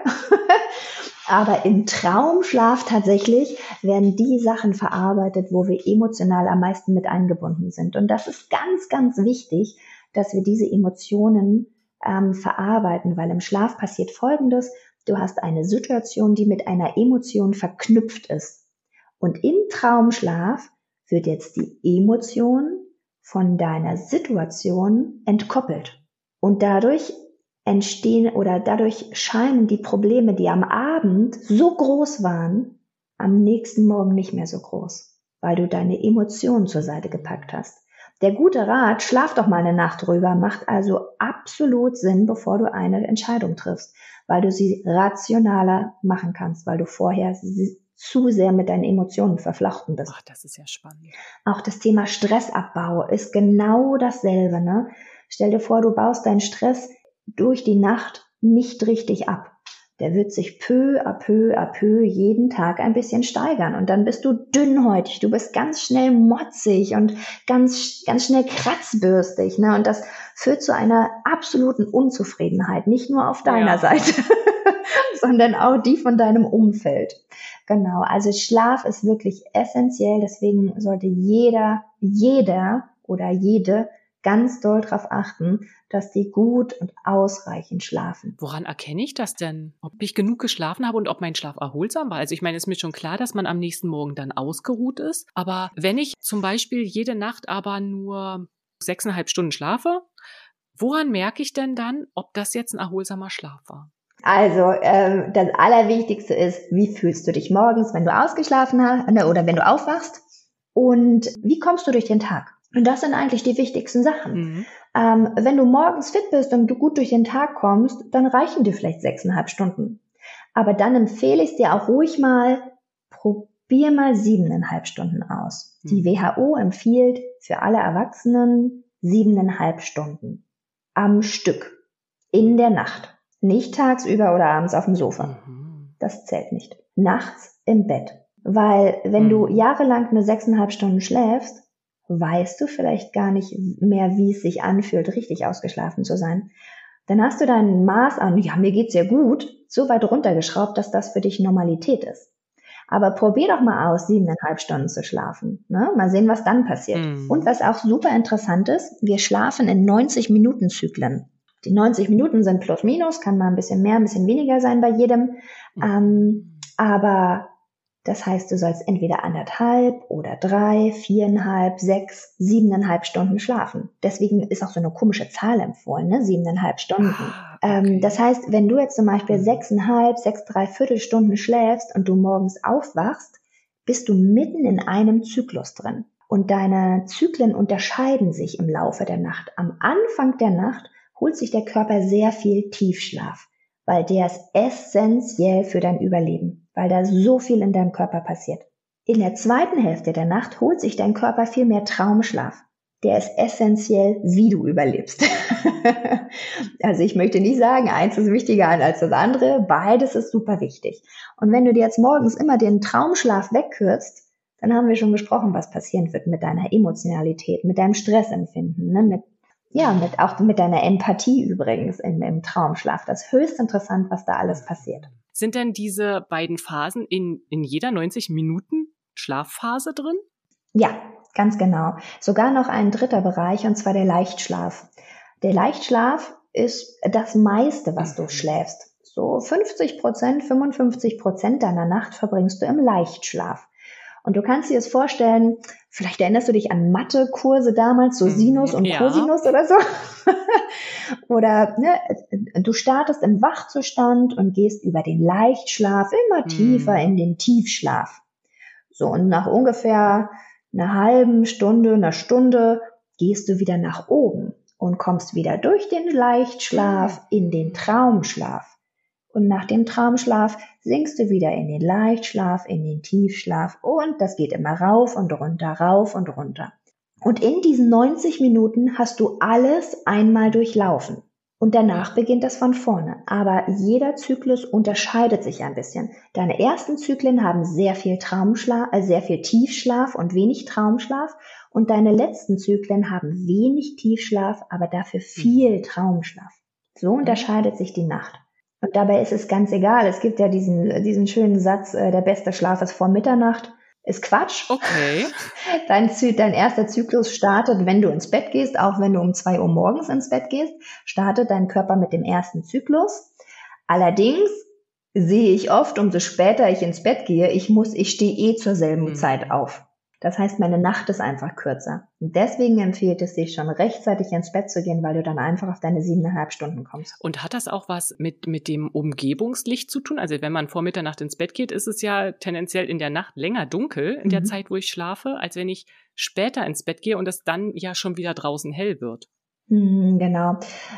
Aber im Traumschlaf tatsächlich werden die Sachen verarbeitet, wo wir emotional am meisten mit eingebunden sind. Und das ist ganz, ganz wichtig, dass wir diese Emotionen ähm, verarbeiten, weil im Schlaf passiert Folgendes. Du hast eine Situation, die mit einer Emotion verknüpft ist. Und im Traumschlaf wird jetzt die Emotion von deiner Situation entkoppelt. Und dadurch entstehen oder dadurch scheinen die Probleme, die am Abend so groß waren, am nächsten Morgen nicht mehr so groß, weil du deine Emotionen zur Seite gepackt hast. Der gute Rat, schlaf doch mal eine Nacht drüber, macht also absolut Sinn, bevor du eine Entscheidung triffst, weil du sie rationaler machen kannst, weil du vorher zu sehr mit deinen Emotionen verflochten bist. Ach, das ist ja spannend. Auch das Thema Stressabbau ist genau dasselbe. Ne? Stell dir vor, du baust deinen Stress durch die Nacht nicht richtig ab. Der wird sich peu à peu à peu jeden Tag ein bisschen steigern. Und dann bist du dünnhäutig, du bist ganz schnell motzig und ganz, ganz schnell kratzbürstig. Ne? Und das führt zu einer absoluten Unzufriedenheit, nicht nur auf deiner ja. Seite, sondern auch die von deinem Umfeld. Genau, also Schlaf ist wirklich essentiell, deswegen sollte jeder, jeder oder jede ganz doll darauf achten, dass die gut und ausreichend schlafen. Woran erkenne ich das denn? Ob ich genug geschlafen habe und ob mein Schlaf erholsam war? Also ich meine, es ist mir schon klar, dass man am nächsten Morgen dann ausgeruht ist. Aber wenn ich zum Beispiel jede Nacht aber nur sechseinhalb Stunden schlafe, woran merke ich denn dann, ob das jetzt ein erholsamer Schlaf war? Also ähm, das Allerwichtigste ist, wie fühlst du dich morgens, wenn du ausgeschlafen hast oder wenn du aufwachst und wie kommst du durch den Tag? Und das sind eigentlich die wichtigsten Sachen. Mhm. Ähm, wenn du morgens fit bist und du gut durch den Tag kommst, dann reichen dir vielleicht sechseinhalb Stunden. Aber dann empfehle ich dir auch ruhig mal, probier mal siebeneinhalb Stunden aus. Mhm. Die W H O empfiehlt für alle Erwachsenen siebeneinhalb Stunden am Stück in der Nacht. Nicht tagsüber oder abends auf dem Sofa. Mhm. Das zählt nicht. Nachts im Bett. Weil wenn mhm. du jahrelang nur sechseinhalb Stunden schläfst, weißt du vielleicht gar nicht mehr, wie es sich anfühlt, richtig ausgeschlafen zu sein. Dann hast du dein Maß an, ja, mir geht's ja gut, so weit runtergeschraubt, dass das für dich Normalität ist. Aber probier doch mal aus, siebeneinhalb Stunden zu schlafen. Ne? Mal sehen, was dann passiert. Mhm. Und was auch super interessant ist, wir schlafen in neunzig-Minuten-Zyklen. Die neunzig Minuten sind plus minus, kann mal ein bisschen mehr, ein bisschen weniger sein bei jedem. Mhm. Ähm, aber das heißt, du sollst entweder anderthalb oder drei, viereinhalb, sechs, siebeneinhalb Stunden schlafen. Deswegen ist auch so eine komische Zahl empfohlen, ne? Siebeneinhalb Stunden. Ah, okay. ähm, das heißt, wenn du jetzt zum Beispiel sechseinhalb, sechs, dreiviertel Stunden schläfst und du morgens aufwachst, bist du mitten in einem Zyklus drin. Und deine Zyklen unterscheiden sich im Laufe der Nacht. Am Anfang der Nacht holt sich der Körper sehr viel Tiefschlaf, weil der ist essentiell für dein Überleben, weil da so viel in deinem Körper passiert. In der zweiten Hälfte der Nacht holt sich dein Körper viel mehr Traumschlaf. Der ist essentiell, wie du überlebst. Also ich möchte nicht sagen, eins ist wichtiger als das andere, beides ist super wichtig. Und wenn du dir jetzt morgens immer den Traumschlaf wegkürzt, dann haben wir schon besprochen, was passieren wird mit deiner Emotionalität, mit deinem Stressempfinden, ne, mit Ja, mit, auch mit deiner Empathie übrigens im, im Traumschlaf. Das ist höchst interessant, was da alles passiert. Sind denn diese beiden Phasen in, in jeder neunzig Minuten Schlafphase drin? Ja, ganz genau. Sogar noch ein dritter Bereich, und zwar der Leichtschlaf. Der Leichtschlaf ist das meiste, was du schläfst. So fünfzig Prozent, fünfundfünfzig Prozent deiner Nacht verbringst du im Leichtschlaf. Und du kannst dir das vorstellen, vielleicht erinnerst du dich an Mathekurse damals, so Sinus und ja. Cosinus oder so. Oder ne, du startest im Wachzustand und gehst über den Leichtschlaf immer Mhm. tiefer in den Tiefschlaf. So, und nach ungefähr einer halben Stunde, einer Stunde gehst du wieder nach oben und kommst wieder durch den Leichtschlaf in den Traumschlaf. Und nach dem Traumschlaf sinkst du wieder in den Leichtschlaf, in den Tiefschlaf und das geht immer rauf und runter, rauf und runter. Und in diesen neunzig Minuten hast du alles einmal durchlaufen. Und danach beginnt das von vorne. Aber jeder Zyklus unterscheidet sich ein bisschen. Deine ersten Zyklen haben sehr viel Traumschlaf, äh, sehr viel Tiefschlaf und wenig Traumschlaf. Und deine letzten Zyklen haben wenig Tiefschlaf, aber dafür viel Traumschlaf. So unterscheidet sich die Nacht. Und dabei ist es ganz egal. Es gibt ja diesen, diesen schönen Satz, äh, der beste Schlaf ist vor Mitternacht. Ist Quatsch. Okay. Dein, dein erster Zyklus startet, wenn du ins Bett gehst, auch wenn du um zwei Uhr morgens ins Bett gehst, startet dein Körper mit dem ersten Zyklus. Allerdings sehe ich oft, umso später ich ins Bett gehe, ich muss, ich stehe eh zur selben Mhm. Zeit auf. Das heißt, meine Nacht ist einfach kürzer. Und deswegen empfiehlt es sich schon rechtzeitig ins Bett zu gehen, weil du dann einfach auf deine siebeneinhalb Stunden kommst. Und hat das auch was mit, mit dem Umgebungslicht zu tun? Also wenn man vor Mitternacht ins Bett geht, ist es ja tendenziell in der Nacht länger dunkel, in mhm. der Zeit, wo ich schlafe, als wenn ich später ins Bett gehe und es dann ja schon wieder draußen hell wird. Mhm, genau.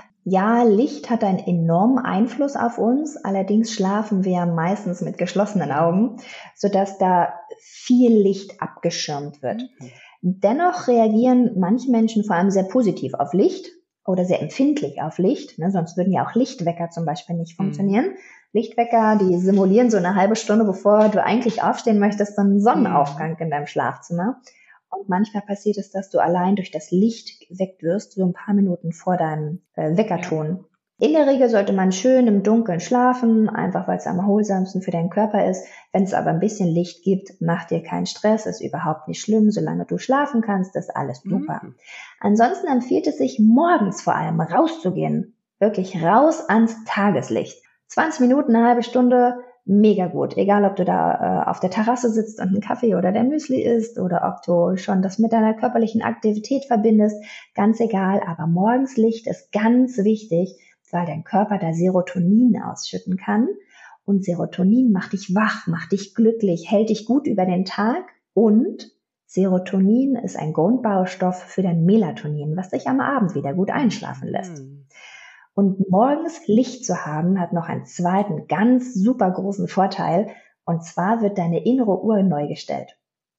Ja, Licht hat einen enormen Einfluss auf uns, allerdings schlafen wir meistens mit geschlossenen Augen, sodass da viel Licht abgeschirmt wird. Mhm. Dennoch reagieren manche Menschen vor allem sehr positiv auf Licht oder sehr empfindlich auf Licht, ne, sonst würden ja auch Lichtwecker zum Beispiel nicht funktionieren. Mhm. Lichtwecker, die simulieren so eine halbe Stunde, bevor du eigentlich aufstehen möchtest, so einen Sonnenaufgang mhm. in deinem Schlafzimmer. Und manchmal passiert es, dass du allein durch das Licht geweckt wirst, so ein paar Minuten vor deinem äh, Weckerton. Ja. In der Regel sollte man schön im Dunkeln schlafen, einfach weil es am erholsamsten für deinen Körper ist. Wenn es aber ein bisschen Licht gibt, mach dir keinen Stress, ist überhaupt nicht schlimm. Solange du schlafen kannst, ist alles super. Mhm. Ansonsten empfiehlt es sich, morgens vor allem rauszugehen. Wirklich raus ans Tageslicht. zwanzig Minuten, eine halbe Stunde, mega gut. Egal, ob du da äh, auf der Terrasse sitzt und einen Kaffee oder der Müsli isst oder ob du schon das mit deiner körperlichen Aktivität verbindest, ganz egal. Aber morgens Licht ist ganz wichtig, weil dein Körper da Serotonin ausschütten kann. Und Serotonin macht dich wach, macht dich glücklich, hält dich gut über den Tag. Und Serotonin ist ein Grundbaustoff für dein Melatonin, was dich am Abend wieder gut einschlafen lässt. Mhm. Und morgens Licht zu haben, hat noch einen zweiten ganz super großen Vorteil. Und zwar wird deine innere Uhr neu gestellt.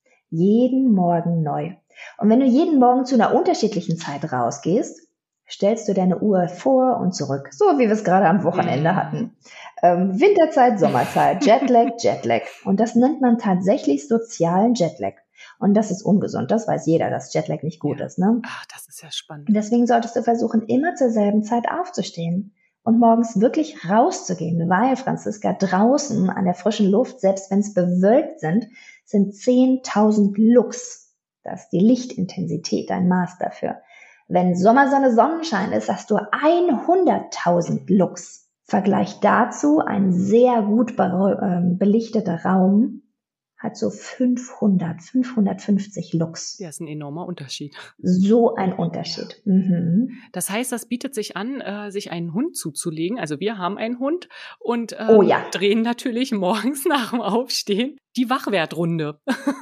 Jeden Morgen neu. Und wenn du jeden Morgen zu einer unterschiedlichen Zeit rausgehst, stellst du deine Uhr vor und zurück. So wie wir es gerade am Wochenende hatten. Ähm, Winterzeit, Sommerzeit, Jetlag, Jetlag. Und das nennt man tatsächlich sozialen Jetlag. Und das ist ungesund. Das weiß jeder, dass Jetlag nicht gut ja. ist. Ne? Ach, das ist ja spannend. Und deswegen solltest du versuchen, immer zur selben Zeit aufzustehen und morgens wirklich rauszugehen, weil, Franziska, draußen an der frischen Luft, selbst wenn es bewölkt sind, sind zehntausend Lux. Das ist die Lichtintensität, ein Maß dafür. Wenn Sommersonne, Sonnenschein ist, hast du hunderttausend Lux. Vergleich dazu, ein sehr gut be- belichteter Raum hat so fünfhundert, fünfhundertfünfzig Lux. Ja, ist ein enormer Unterschied. So ein Unterschied. Ja. Mhm. Das heißt, das bietet sich an, äh, sich einen Hund zuzulegen. Also wir haben einen Hund und ähm, oh ja. drehen natürlich morgens nach dem Aufstehen die Wachwertrunde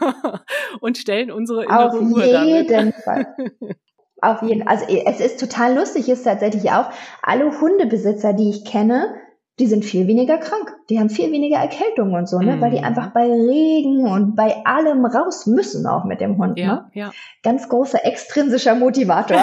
und stellen unsere innere Auf Uhr jeden damit. Fall. Auf jeden Fall. Also es ist total lustig, ist tatsächlich auch, alle Hundebesitzer, die ich kenne, die sind viel weniger krank. Die haben viel weniger Erkältungen und so, ne, mm. weil die einfach bei Regen und bei allem raus müssen auch mit dem Hund, ja, ne? Ja. Ganz großer extrinsischer Motivator.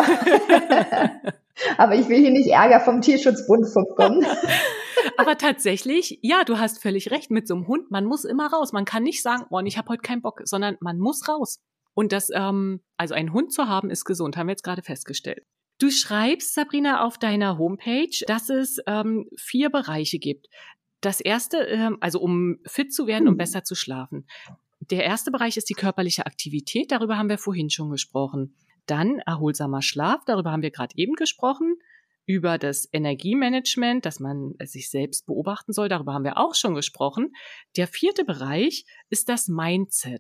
Aber ich will hier nicht Ärger vom Tierschutzbund bekommen. Aber tatsächlich, ja, du hast völlig recht, mit so einem Hund, man muss immer raus. Man kann nicht sagen, oh, ich habe heute keinen Bock, sondern man muss raus. Und das, ähm, also einen Hund zu haben, ist gesund, haben wir jetzt gerade festgestellt. Du schreibst, Sabrina, auf deiner Homepage, dass es ähm, vier Bereiche gibt. Das erste, ähm, also um fit zu werden, um besser zu schlafen. Der erste Bereich ist die körperliche Aktivität, darüber haben wir vorhin schon gesprochen. Dann erholsamer Schlaf, darüber haben wir gerade eben gesprochen. Über das Energiemanagement, dass man sich selbst beobachten soll, darüber haben wir auch schon gesprochen. Der vierte Bereich ist das Mindset.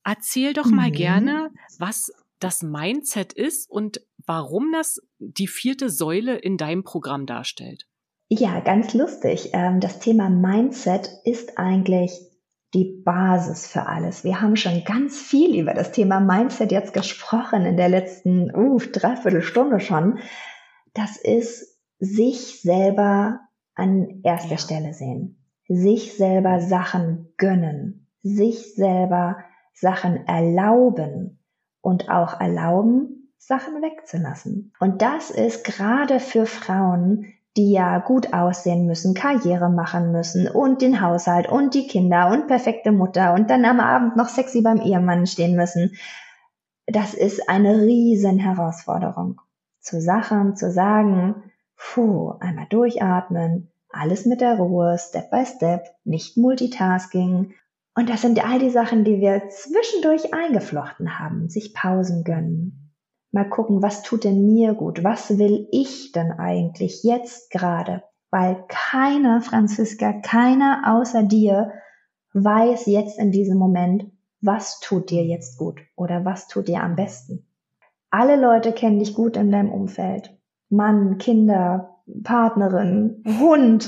Erzähl doch mal gerne, was das Mindset ist und warum das die vierte Säule in deinem Programm darstellt. Ja, ganz lustig. Das Thema Mindset ist eigentlich die Basis für alles. Wir haben schon ganz viel über das Thema Mindset jetzt gesprochen in der letzten uh, Dreiviertelstunde schon. Das ist sich selber an erster ja. Stelle sehen, sich selber Sachen gönnen, sich selber Sachen erlauben und auch erlauben, Sachen wegzulassen. Und das ist gerade für Frauen, die ja gut aussehen müssen, Karriere machen müssen und den Haushalt und die Kinder und perfekte Mutter und dann am Abend noch sexy beim Ehemann stehen müssen. Das ist eine riesen Herausforderung. Zu Sachen zu sagen, puh, einmal durchatmen, alles mit der Ruhe, Step by Step, nicht Multitasking. Und das sind all die Sachen, die wir zwischendurch eingeflochten haben. Sich Pausen gönnen. Mal gucken, was tut denn mir gut? Was will ich denn eigentlich jetzt gerade? Weil keiner, Franziska, keiner außer dir weiß jetzt in diesem Moment, was tut dir jetzt gut oder was tut dir am besten. Alle Leute kennen dich gut in deinem Umfeld. Mann, Kinder, Partnerin, Hund.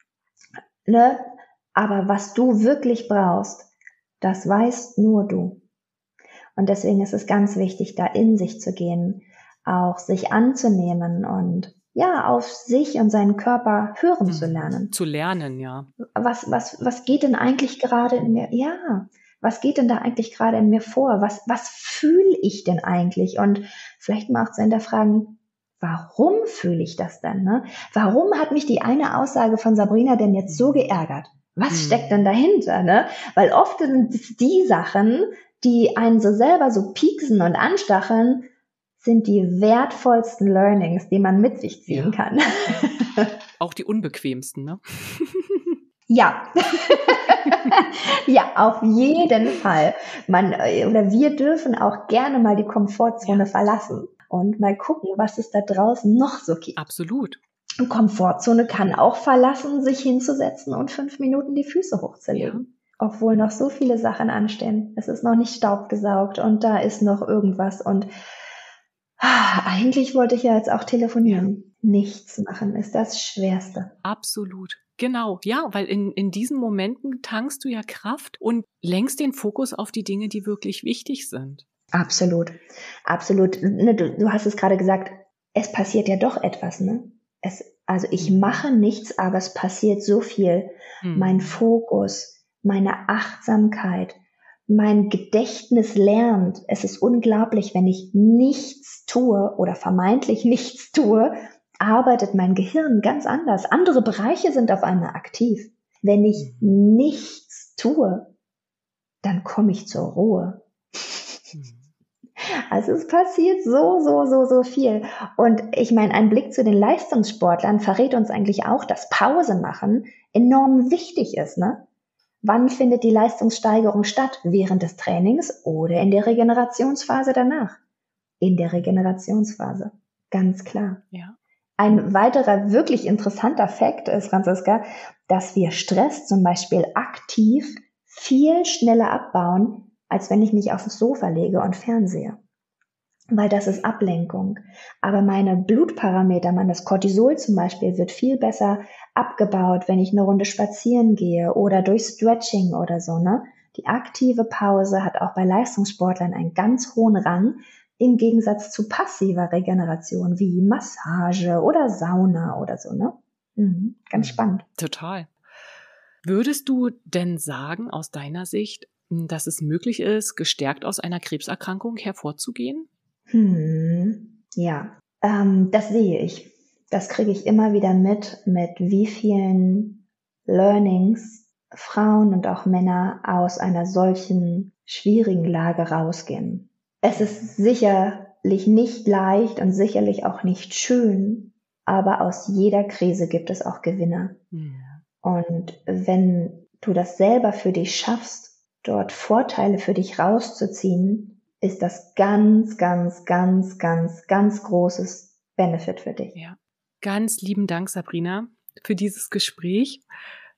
Ne? Aber was du wirklich brauchst, das weißt nur du. Und deswegen ist es ganz wichtig, da in sich zu gehen, auch sich anzunehmen und ja, auf sich und seinen Körper hören mhm. zu lernen. Zu lernen, ja. Was, was, was geht denn eigentlich gerade in mir? Ja, was geht denn da eigentlich gerade in mir vor? Was, was fühle ich denn eigentlich? Und vielleicht mal auch zu hinterfragen, warum fühle ich das denn? Ne? Warum hat mich die eine Aussage von Sabrina denn jetzt so geärgert? Was mhm. steckt denn dahinter? Ne? Weil oft sind es die Sachen, die einen so selber so pieksen und anstacheln, sind die wertvollsten Learnings, die man mit sich ziehen ja. kann. Auch die unbequemsten, ne? Ja. Ja, auf jeden Fall. Man, oder wir dürfen auch gerne mal die Komfortzone ja. verlassen und mal gucken, was es da draußen noch so gibt. Absolut. Und Komfortzone kann auch verlassen, sich hinzusetzen und fünf Minuten die Füße hochzulegen. Ja. Obwohl noch so viele Sachen anstehen. Es ist noch nicht staubgesaugt und da ist noch irgendwas. Und ah, eigentlich wollte ich ja jetzt auch telefonieren. Ja. Nichts machen ist das Schwerste. Absolut. Genau, ja, weil in, in diesen Momenten tankst du ja Kraft und lenkst den Fokus auf die Dinge, die wirklich wichtig sind. Absolut, absolut. Du, du hast es gerade gesagt, es passiert ja doch etwas, ne? Es, also ich mache nichts, aber es passiert so viel. Hm. Mein Fokus, meine Achtsamkeit, mein Gedächtnis lernt. Es ist unglaublich, wenn ich nichts tue oder vermeintlich nichts tue, arbeitet mein Gehirn ganz anders. Andere Bereiche sind auf einmal aktiv. Wenn ich nichts tue, dann komme ich zur Ruhe. Also es passiert so, so, so, so viel. Und ich meine, ein Blick zu den Leistungssportlern verrät uns eigentlich auch, dass Pause machen enorm wichtig ist, ne? Wann findet die Leistungssteigerung statt? Während des Trainings oder in der Regenerationsphase danach? In der Regenerationsphase. Ganz klar. Ja. Ein weiterer wirklich interessanter Fakt ist, Franziska, dass wir Stress zum Beispiel aktiv viel schneller abbauen, als wenn ich mich aufs Sofa lege und fernsehe. Weil das ist Ablenkung. Aber meine Blutparameter, man, das Cortisol zum Beispiel, wird viel besser abgebaut, wenn ich eine Runde spazieren gehe oder durch Stretching oder so, ne? Die aktive Pause hat auch bei Leistungssportlern einen ganz hohen Rang, im Gegensatz zu passiver Regeneration wie Massage oder Sauna oder so, ne? Mhm, ganz spannend. Total. Würdest du denn sagen, aus deiner Sicht, dass es möglich ist, gestärkt aus einer Krebserkrankung hervorzugehen? Hm, ja, ähm, das sehe ich. Das kriege ich immer wieder mit, mit wie vielen Learnings Frauen und auch Männer aus einer solchen schwierigen Lage rausgehen. Es ist sicherlich nicht leicht und sicherlich auch nicht schön, aber aus jeder Krise gibt es auch Gewinner. Ja. Und wenn du das selber für dich schaffst, dort Vorteile für dich rauszuziehen, ist das ganz, ganz, ganz, ganz, ganz großes Benefit für dich. Ja, ganz lieben Dank, Sabrina, für dieses Gespräch.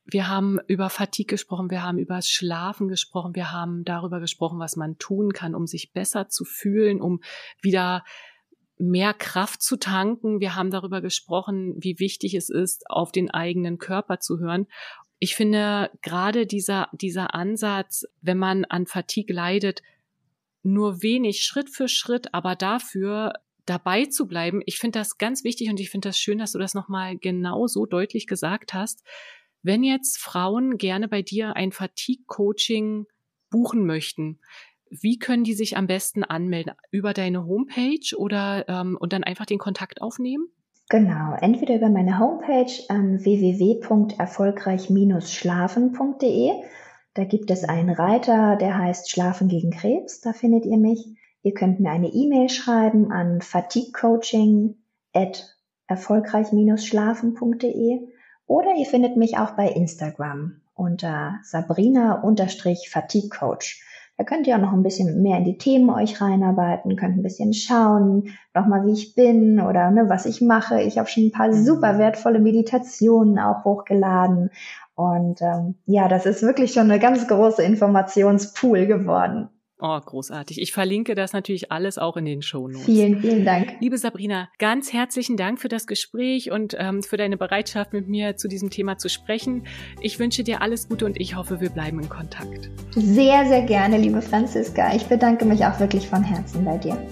Wir haben über Fatigue gesprochen, wir haben über das Schlafen gesprochen, wir haben darüber gesprochen, was man tun kann, um sich besser zu fühlen, um wieder mehr Kraft zu tanken. Wir haben darüber gesprochen, wie wichtig es ist, auf den eigenen Körper zu hören. Ich finde gerade dieser, dieser Ansatz, wenn man an Fatigue leidet, nur wenig Schritt für Schritt, aber dafür dabei zu bleiben, ich finde das ganz wichtig und ich finde das schön, dass du das nochmal genau so deutlich gesagt hast. Wenn jetzt Frauen gerne bei dir ein Fatigue-Coaching buchen möchten, wie können die sich am besten anmelden? Über deine Homepage oder ähm, und dann einfach den Kontakt aufnehmen? Genau, entweder über meine Homepage ähm, w w w punkt erfolgreich schlafen punkt d e. Da gibt es einen Reiter, der heißt Schlafen gegen Krebs. Da findet ihr mich. Ihr könnt mir eine E-Mail schreiben an fatiguecoaching at erfolgreich schlafen punkt d e. Oder ihr findet mich auch bei Instagram unter Sabrina-Fatigue-Coach. Da könnt ihr auch noch ein bisschen mehr in die Themen euch reinarbeiten, könnt ein bisschen schauen, nochmal wie ich bin oder ne, was ich mache. Ich habe schon ein paar super wertvolle Meditationen auch hochgeladen. Und ähm, ja, das ist wirklich schon eine ganz große Informationspool geworden. Oh, großartig. Ich verlinke das natürlich alles auch in den Shownotes. Vielen, vielen Dank. Liebe Sabrina, ganz herzlichen Dank für das Gespräch und ähm, für deine Bereitschaft, mit mir zu diesem Thema zu sprechen. Ich wünsche dir alles Gute und ich hoffe, wir bleiben in Kontakt. Sehr, sehr gerne, liebe Franziska. Ich bedanke mich auch wirklich von Herzen bei dir.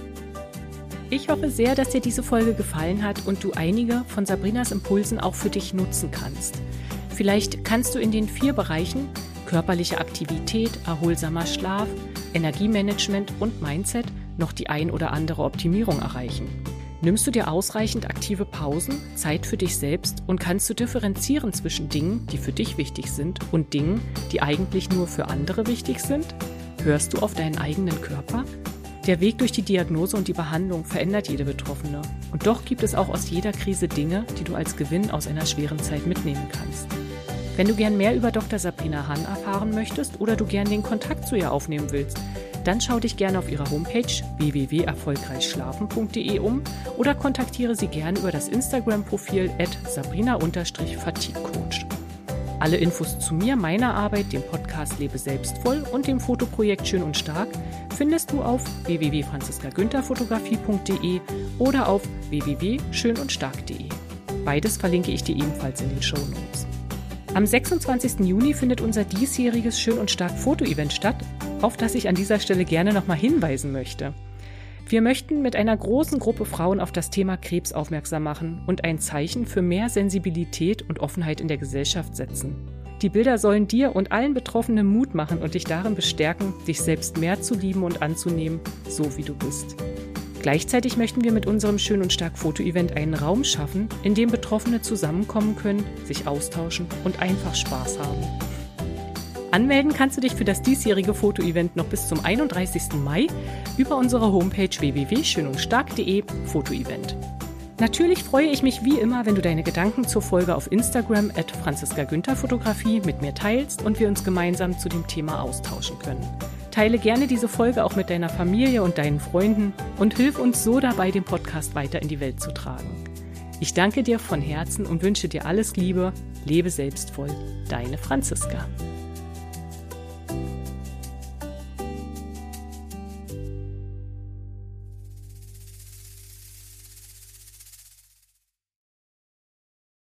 Ich hoffe sehr, dass dir diese Folge gefallen hat und du einige von Sabrinas Impulsen auch für dich nutzen kannst. Vielleicht kannst du in den vier Bereichen körperliche Aktivität, erholsamer Schlaf, Energiemanagement und Mindset noch die ein oder andere Optimierung erreichen. Nimmst du dir ausreichend aktive Pausen, Zeit für dich selbst und kannst du differenzieren zwischen Dingen, die für dich wichtig sind und Dingen, die eigentlich nur für andere wichtig sind? Hörst du auf deinen eigenen Körper? Der Weg durch die Diagnose und die Behandlung verändert jede Betroffene. Und doch gibt es auch aus jeder Krise Dinge, die du als Gewinn aus einer schweren Zeit mitnehmen kannst. Wenn du gern mehr über Doktor Sabrina Hann erfahren möchtest oder du gern den Kontakt zu ihr aufnehmen willst, dann schau dich gerne auf ihrer Homepage w w w punkt erfolgreich schlafen punkt d e um oder kontaktiere sie gerne über das Instagram-Profil at sabrina-fatiguecoach. Alle Infos zu mir, meiner Arbeit, dem Podcast Lebe selbstvoll und dem Fotoprojekt Schön und Stark findest du auf w w w punkt franziska günther fotografie punkt d e oder auf w w w punkt schön und stark punkt d e. Beides verlinke ich dir ebenfalls in den Shownotes. Am sechsundzwanzigsten Juni findet unser diesjähriges Schön und Stark Foto-Event statt, auf das ich an dieser Stelle gerne nochmal hinweisen möchte. Wir möchten mit einer großen Gruppe Frauen auf das Thema Krebs aufmerksam machen und ein Zeichen für mehr Sensibilität und Offenheit in der Gesellschaft setzen. Die Bilder sollen dir und allen Betroffenen Mut machen und dich darin bestärken, dich selbst mehr zu lieben und anzunehmen, so wie du bist. Gleichzeitig möchten wir mit unserem Schön und Stark Foto-Event einen Raum schaffen, in dem Betroffene zusammenkommen können, sich austauschen und einfach Spaß haben. Anmelden kannst du dich für das diesjährige Foto-Event noch bis zum einunddreißigsten Mai über unsere Homepage w w w punkt schön und stark punkt d e Foto-Event. Natürlich freue ich mich wie immer, wenn du deine Gedanken zur Folge auf Instagram at franziska günther fotografie mit mir teilst und wir uns gemeinsam zu dem Thema austauschen können. Teile gerne diese Folge auch mit deiner Familie und deinen Freunden und hilf uns so dabei, den Podcast weiter in die Welt zu tragen. Ich danke dir von Herzen und wünsche dir alles Liebe. Lebe selbstvoll. Deine Franziska.